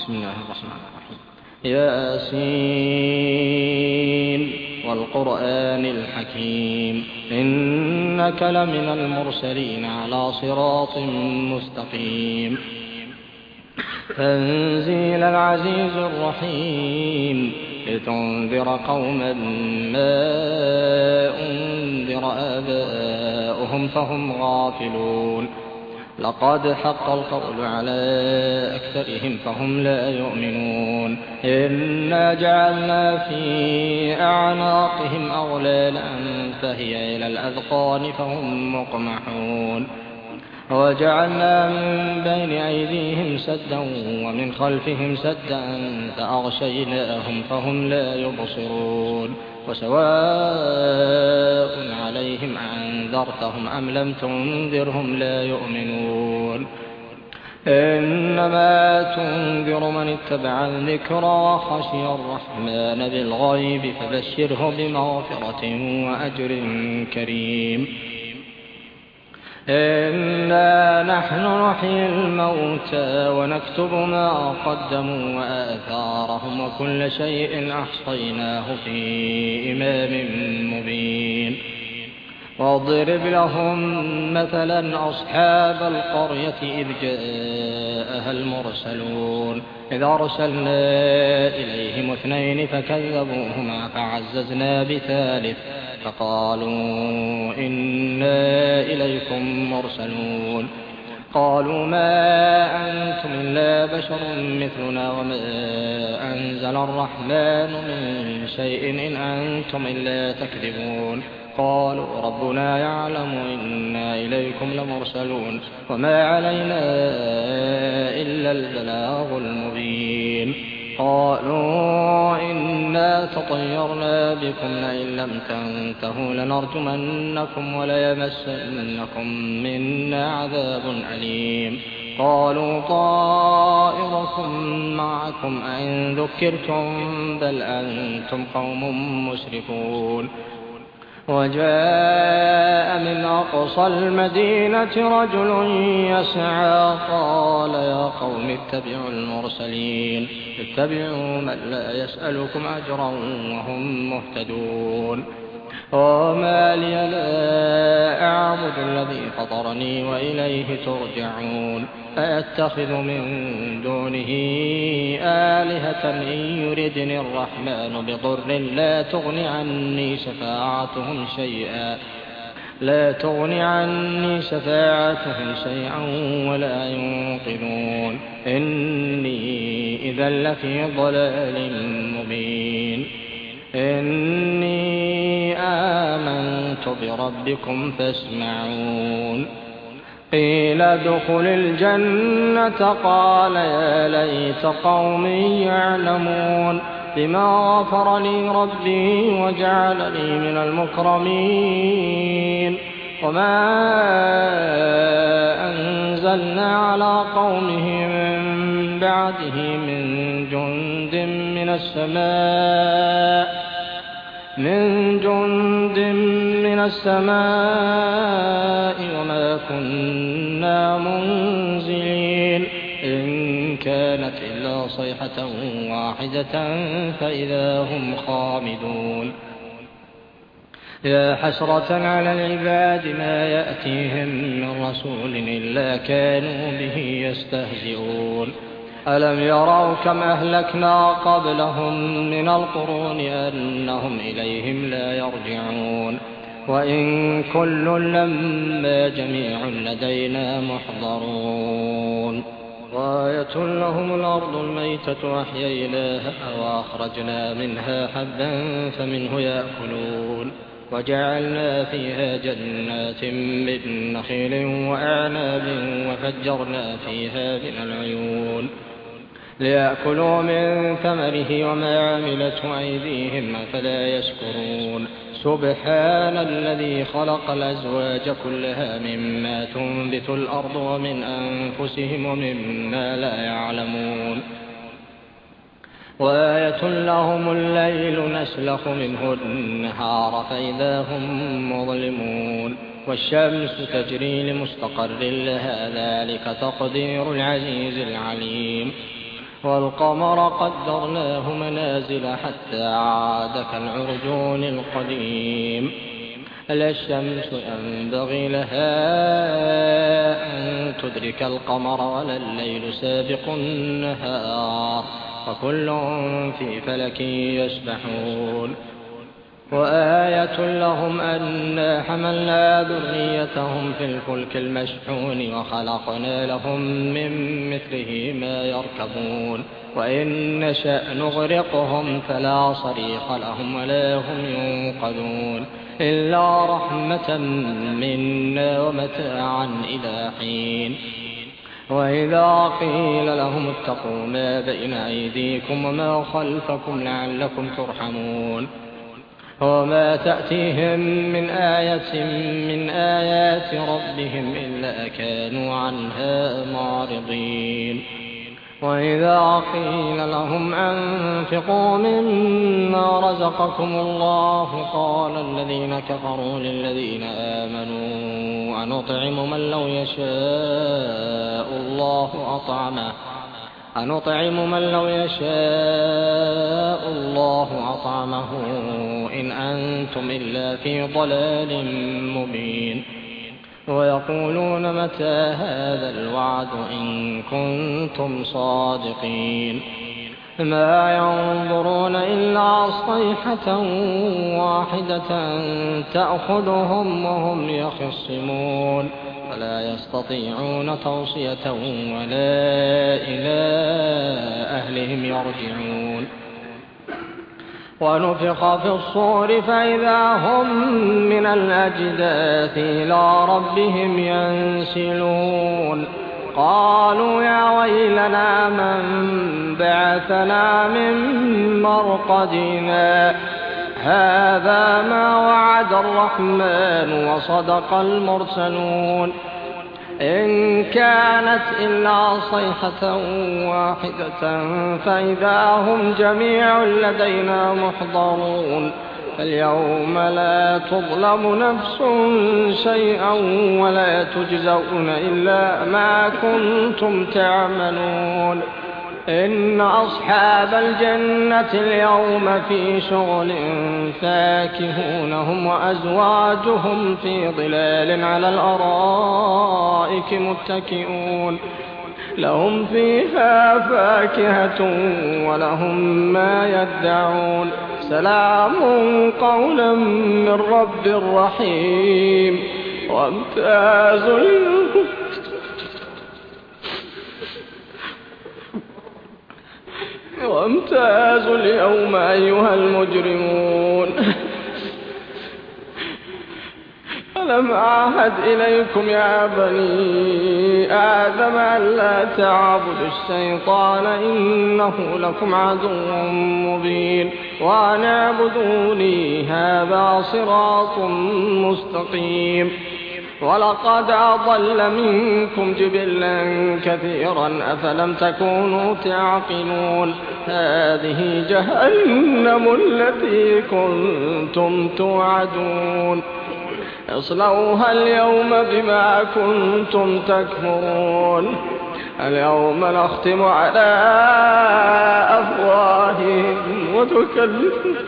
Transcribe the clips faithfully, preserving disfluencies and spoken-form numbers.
بسم الله الرحمن الرحيم. ياسين والقرآن الحكيم إنك لمن المرسلين على صراط مستقيم. تنزيل العزيز الرحيم لتنذر قوما ما أنذر آباؤهم فهم غافلون. لقد حق القول على أكثرهم فهم لا يؤمنون. إنا جعلنا في أعناقهم أغلالا فهي إلى الأذقان فهم مقمحون. وجعلنا من بين أيديهم سدا ومن خلفهم سدا فأغشيناهم فهم لا يبصرون. وسواء عليهم أنذرتهم أم لم تنذرهم لا يؤمنون. إنما تنذر من اتبع الذكر وخشي الرحمن بالغيب فبشره بمغفرة وأجر كريم. إنا نحن نحيي الموتى ونكتب ما قدموا وآثارهم وكل شيء أحصيناه في إمام مبين. واضرب لهم مثلا أصحاب القرية إذ جاءها المرسلون إذ أرسلنا إليهم اثنين فكذبوهما فعززنا بثالث فقالوا إنا إليكم مرسلون. قالوا ما أنتم إلا بشر مثلنا وما أنزل الرحمن من شيء إن أنتم إلا تكذبون. قالوا ربنا يعلم إنا إليكم لمرسلون وما علينا إلا البلاغ المبين. قالوا إنا تطيرنا بكم لئن لم تنتهوا لنرجمنكم وليمسنكم منا عذاب أليم. قالوا طائركم معكم أئن ذكرتم بل أنتم قوم مسرفون. وجاء من أقصى المدينة رجل يسعى قال يا قوم اتبعوا المرسلين اتبعوا من لا يسألكم أجرا وهم مهتدون. وما لي لا أعبد الذي فطرني وإليه ترجعون. أأتخذ من دونه آلهة إن يردني الرحمن بضر لا تغني عني شفاعتهم شيئا لا تغني عني شفاعتهم شيئا ولا ينقذون. إني إذا لفي ضلال مبين. إني آمنت بربكم فاسمعون. قيل ادخل الجنة قال يا ليت قومي يعلمون بما غفر لي ربي وجعلني من المكرمين. وما أنزلنا على قومه من بعده من جند من السماء من جند من السماء وما كنا منزلين. إن كانت إلا صيحة واحدة فإذا هم خامدون. يا حسرة على العباد ما يأتيهم من رسول إلا كانوا به يستهزئون. ألم يروا كم أهلكنا قبلهم من القرون أنهم إليهم لا يرجعون. وإن كل لما جميع لدينا محضرون. وآية لهم الأرض الميتة أحييناها وأخرجنا منها حبا فمنه يأكلون. وجعلنا فيها جنات من نخيل وأعناب وفجرنا فيها من العيون ليأكلوا من ثمره وما عملته أيديهم أفلا يشكرون. سبحان الذي خلق الأزواج كلها مما تنبت الأرض ومن أنفسهم ومما لا يعلمون. وآية لهم الليل نسلخ منه النهار فإذا هم مظلمون. والشمس تجري لمستقر لها ذلك تقدير العزيز العليم. والقمر قدرناه منازل حتى عاد كالعرجون القديم لا الشمس ينبغي لها أن تدرك القمر ولا الليل سابق النهار وكل في فلك يسبحون وآية لهم أنا حملنا ذريتهم في الفلك المشحون وخلقنا لهم من مثله ما يركبون وإن نشأ نغرقهم فلا صريخ لهم ولا هم ينقذون إلا رحمة منا ومتاعا إلى حين وإذا قيل لهم اتقوا ما بين أيديكم وما خلفكم لعلكم ترحمون وما تأتيهم من آية من آيات ربهم إلا كانوا عنها معرضين وإذا قيل لهم أنفقوا مما رزقكم الله قال الذين كفروا للذين آمنوا أنطعم من لو يشاء الله أطعمه أنطعم من لو يشاء الله أطعمه إن أنتم إلا في ضلال مبين ويقولون متى هذا الوعد إن كنتم صادقين ما ينظرون إلا صيحة واحدة تأخذهم وهم يخصمون ولا يستطيعون توصية ولا إلى أهلهم يرجعون ونفخ في الصور فإذا هم من الأجداث إلى ربهم ينسلون قالوا يا ويلنا من بعثنا من مرقدنا هذا ما وعد الرحمن وصدق المرسلون إن كانت إلا صيحة واحدة فإذا هم جميع لدينا محضرون فاليوم لا تظلم نفس شيئا ولا تجزون إلا ما كنتم تعملون إن أصحاب الجنة اليوم في شغل فاكهون هم وأزواجهم في ظلال على الأرائك متكئون لهم فيها فاكهة ولهم ما يدعون سلام قولا من رب رحيم وامتازوا وامتازوا اليوم أيها المجرمون ألم أعهد إليكم يا بني آدم ألا تعبدوا الشيطان إنه لكم عدو مبين وأن اعبدوني هذا صراط مستقيم ولقد أضل منكم جبلا كثيرا أفلم تكونوا تعقلون هذه جهنم التي كنتم توعدون اصلوها اليوم بما كنتم تكفرون اليوم نختم على أفواههم وتكلمنا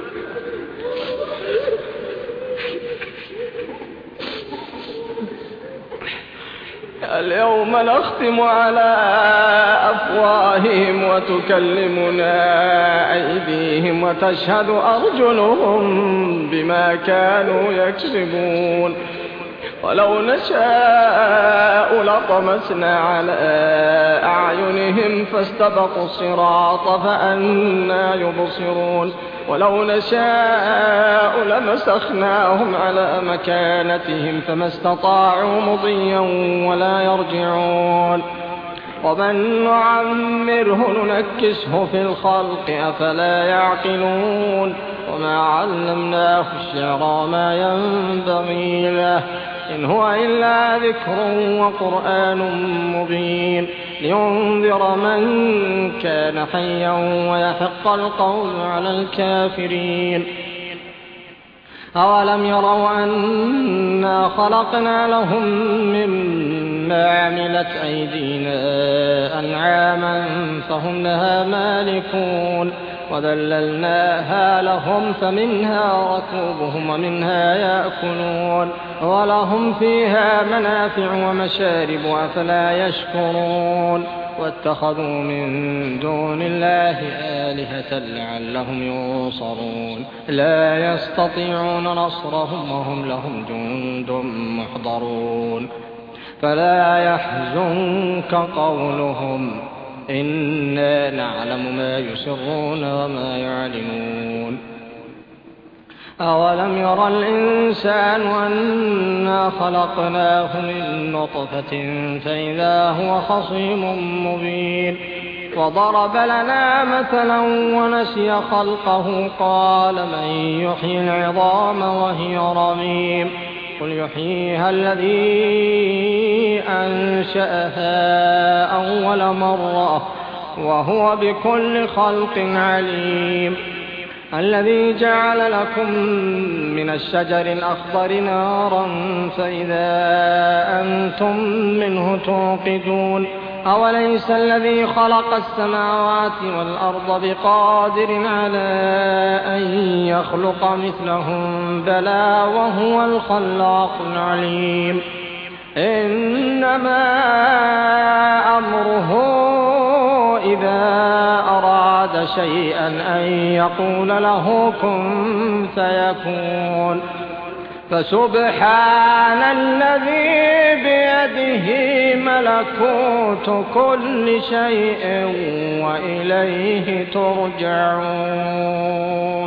اليوم نختم على أفواههم وتكلمنا أيديهم وتشهد أرجلهم بما كانوا يكسبون ولو نشاء لطمسنا على أعينهم فاستبقوا الصراط فأنى يبصرون ولو نشاء لمسخناهم على مكانتهم فما استطاعوا مضيا ولا يرجعون ومن نعمره ننكسه في الخلق أفلا يعقلون وما علمناه الشعر ما ينبغي له إن هو إلا ذكر وقرآن مبين لينذر من كان حيا ويحق القول على الكافرين أولم يروا أنا خلقنا لهم مما عملت أيدينا أنعاما فهم لها مالكون وذللناها لهم فمنها ركوبهم ومنها يأكلون ولهم فيها منافع ومشارب أفلا يشكرون واتخذوا من دون الله آلهة لعلهم ينصرون لا يستطيعون نصرهم وهم لهم جند محضرون فلا يحزنك قولهم إنا نعلم ما يسرون وما يعلنون أولم يرى الإنسان أنا خلقناه من نطفة فإذا هو خصيم مبين وضرب لنا مثلا ونسي خلقه قال من يحيي العظام وهي رميم قل يحييها الذي أنشأها أول مرة وهو بكل خلق عليم الذي جعل لكم من الشجر الأخضر نارا فإذا أنتم منه توقدون أوليس الذي خلق السماوات والأرض بقادر على أن يخلق مثلهم بلى وهو الخلاق العليم إنما أمره إذا أراد شيئا أن يقول له كن فيكون فسبحان الذي بيده ملكوت كل شيء وإليه ترجعون.